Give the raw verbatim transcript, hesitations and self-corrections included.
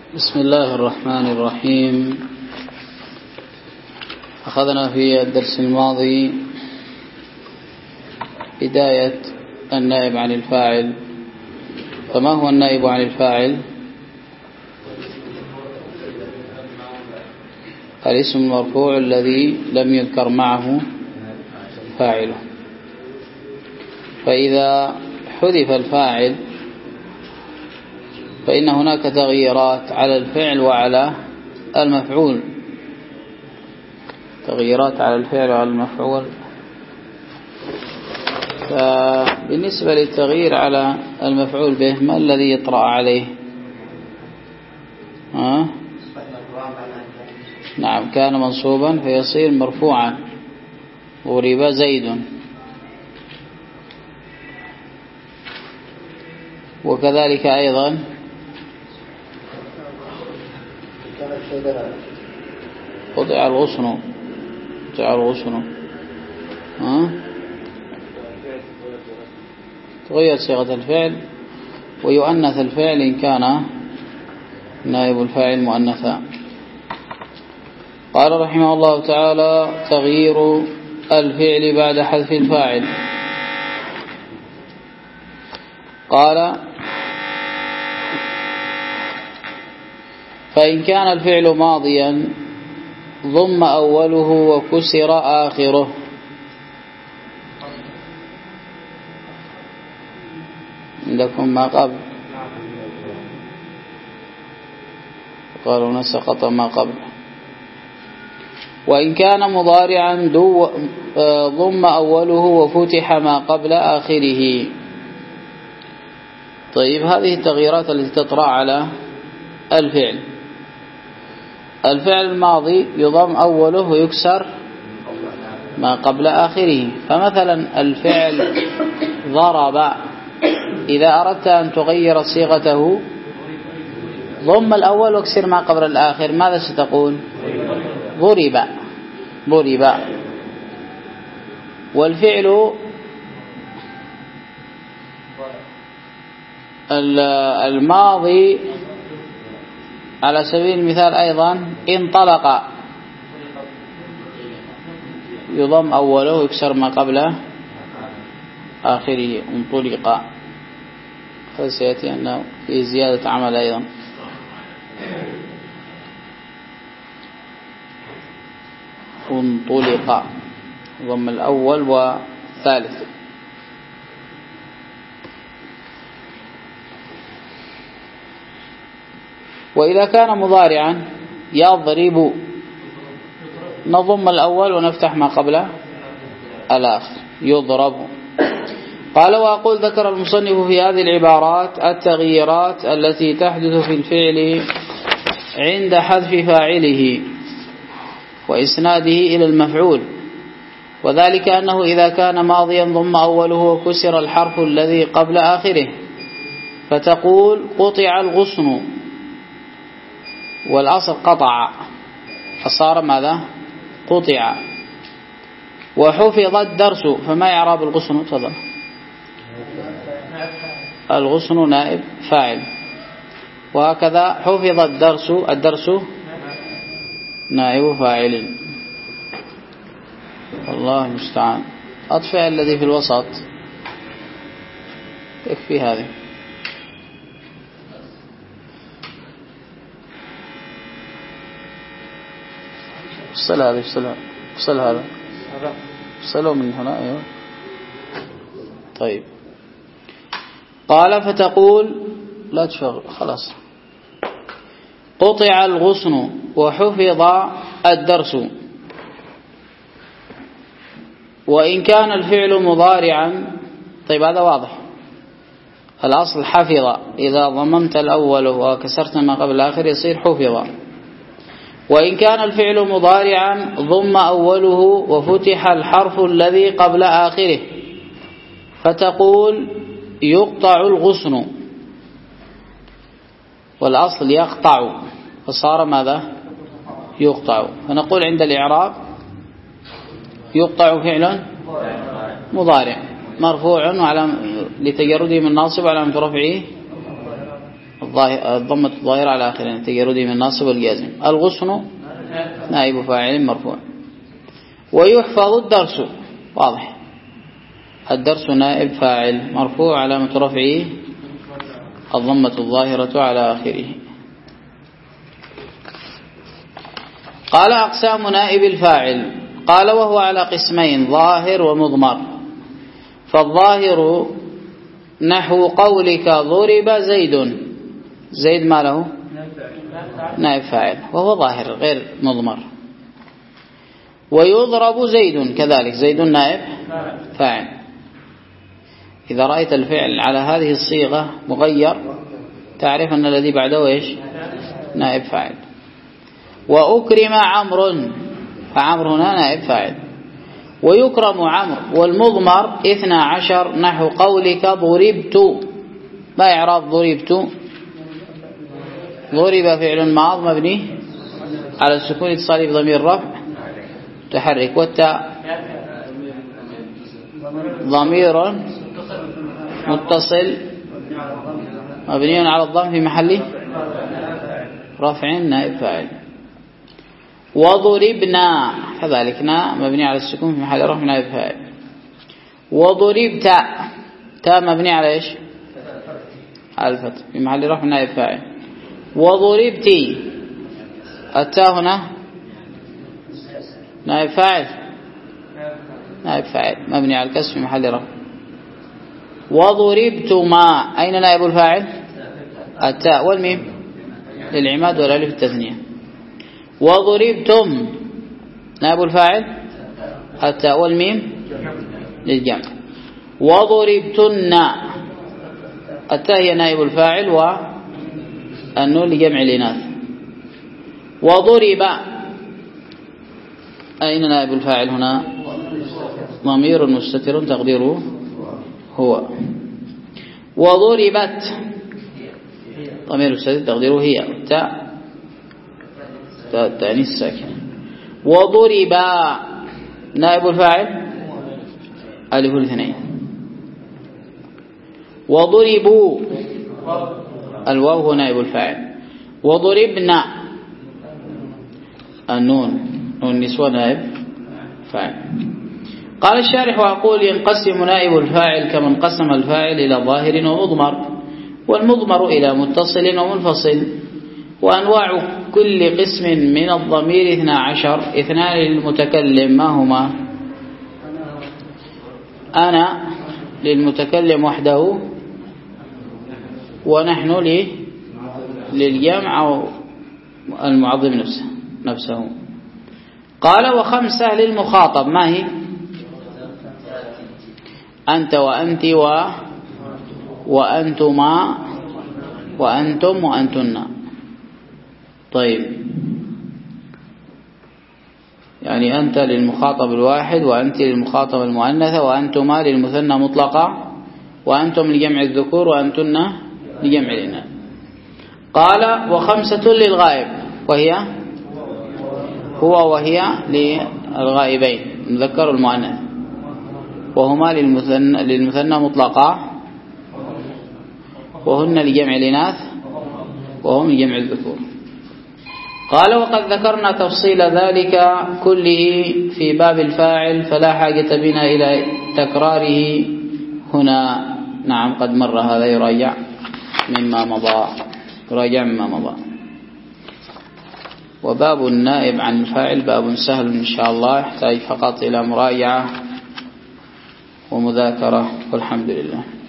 بسم الله الرحمن الرحيم. أخذنا في الدرس الماضي بداية النائب عن الفاعل. فما هو النائب عن الفاعل؟ الاسم المرفوع الذي لم يذكر معه فاعله. فإذا حذف الفاعل فإن هناك تغييرات على الفعل وعلى المفعول. تغييرات على الفعل وعلى المفعول. فبالنسبة للتغيير على المفعول به ما الذي يطرأ عليه؟ ها؟ نعم، كان منصوبا فيصير مرفوعا. ضرب زيد. وكذلك أيضا قطع الغصن. قطع الغصن. ها؟ تغير صيغة الفعل ويؤنث الفعل إن كان نائب الفاعل مؤنثا. قال رحمه الله تعالى: تغيير الفعل بعد حذف الفاعل. قال: فإن كان الفعل ماضيا ضم أوله وكسر آخره. عندكم ما قبل؟ قالوا نسقط ما قبل. وإن كان مضارعا ضم أوله وفتح ما قبل آخره. طيب، هذه التغييرات التي تطرأ على الفعل. الفعل الماضي يضم أوله ويكسر ما قبل آخره. فمثلا الفعل ضرب، إذا أردت أن تغير صيغته ضم الأول واكسر ما قبل الآخر، ماذا ستقول؟ ضرب. ضرب. والفعل الماضي على سبيل المثال أيضا انطلق، يضم أوله ويكسر ما قبل آخره. انطلق. فسيأتي أنه في زيادة عمل أيضا. انطلق ضم الأول والثالث. وإذا كان مضارعا يضرب نضم الأول ونفتح ما قبل الآخر. يضرب. قال: وأقول ذكر المصنف في هذه العبارات التغييرات التي تحدث في الفعل عند حذف فاعله وإسناده إلى المفعول. وذلك أنه إذا كان ماضيا ضم أوله وكسر الحرف الذي قبل آخره، فتقول: قطع الغصن. والأصل قطع فصار ماذا؟ قطع. وحفظ الدرس. فما إعراب الغصن؟ تفضل. الغصن نائب فاعل. وهكذا حفظ الدرس. الدرس نائب فاعل. الله المستعان. أطفئ الذي في الوسط. يكفي هذه. فصل هذا. فصل فصل هذا. فصلوا من هنا. أيوه. طيب. قال: فتقول لا تشغل خلاص. قطع الغصن وحفظ الدرس. وإن كان الفعل مضارعا. طيب، هذا واضح. الأصل حفظ، إذا ضممت الأول وكسرت ما قبل الآخر يصير حفظ. وإن كان الفعل مضارعا ضم أوله وفتح الحرف الذي قبل آخره، فتقول: يقطع الغصن. والأصل يقطع فصار ماذا؟ يقطع. فنقول عند الإعراب: يقطع فعل مضارع مرفوع وعلى لتجرده من ناصب وعلامة رفعه الضمة الظاهرة على آخره تجردي من الناصب والجازم. الغصن نائب فاعل مرفوع. ويحفظ الدرس واضح، الدرس نائب فاعل مرفوع علامة رفعه الضمة الظاهرة على آخره. قال أقسام نائب الفاعل، قال وهو على قسمين ظاهر ومضمر. فالظاهر نحو قولك ضرب زيد، زيد ما له نائب فاعل وهو ظاهر غير مضمر. ويضرب زيد كذلك، زيد نائب فاعل. إذا رأيت الفعل على هذه الصيغة مغير تعرف أن الذي بعده إيش؟ نائب فاعل. وأكرم عمرو، فعمرو هنا نائب فاعل. ويكرم عمرو. والمضمر اثنى عشر نحو قولك ضربت، ما إعراب ضربت؟ ضرب فعل ماض مبني على السكون اتصالي بضمير رفع تحرك، والتاء ضمير متصل مبني على الضم في محل رفع نائب فاعل. وضربنا كذلك نا مبني على السكون في محل رفع نائب فاعل. وضربت تاء مبني على ايش؟ على الفتح في محل رفع نائب فاعل. وضربتي التاء هنا نائب فاعل، نائب فاعل مبني على الكسر في محل رفع. وضربتما أين نائب الفاعل؟ التاء والميم للعماد والالف التثنية. وضربتم نائب الفاعل التاء والميم للجمع. وضربتن التاء هي نائب الفاعل والنون لجمع الإناث. وضرب أين نائب الفاعل هنا؟ ضمير مستتر تقديره هو. وضربت ضمير مستتر تقديره هي، تاء تاء التأنيث الساكنة. وضرب نائب الفاعل ألف الاثنين. وضربوا الواو هو نائب الفاعل. وضربنا النون نون نسوة نائب فاعل. قال الشارح وأقول ينقسم نائب الفاعل كما انقسم الفاعل إلى ظاهر ومضمر، والمضمر إلى متصل ومنفصل. وأنواع كل قسم من الضمير اثنا عشر، اثنان للمتكلم ما هما؟ أنا للمتكلم وحده، ونحن للجمع أو المعظم نفسه نفسه. قال وخمسة للمخاطب، ما هي؟ أنت وأنت و وأنتما وأنتم وأنتن. طيب يعني أنت للمخاطب الواحد، وأنت للمخاطب المؤنثة، وأنتما للمثنى مطلقة، وأنتم لجمع الذكور، وأنتن لجمع الإناث. قال وخمسة للغائب، وهي هو وهي للغائبين المذكر والمؤنث، وهما للمثنى, للمثنى مطلقة، وهن لجمع الإناث، وهم لجمع الذكور. قال وقد ذكرنا تفصيل ذلك كله في باب الفاعل، فلا حاجة بنا إلى تكراره هنا. نعم قد مر هذا، يراجع مما مضى، يراجع مما مضى. وباب النائب عن الفاعل باب سهل إن شاء الله، يحتاج فقط إلى مراجعة ومذاكرة، والحمد لله.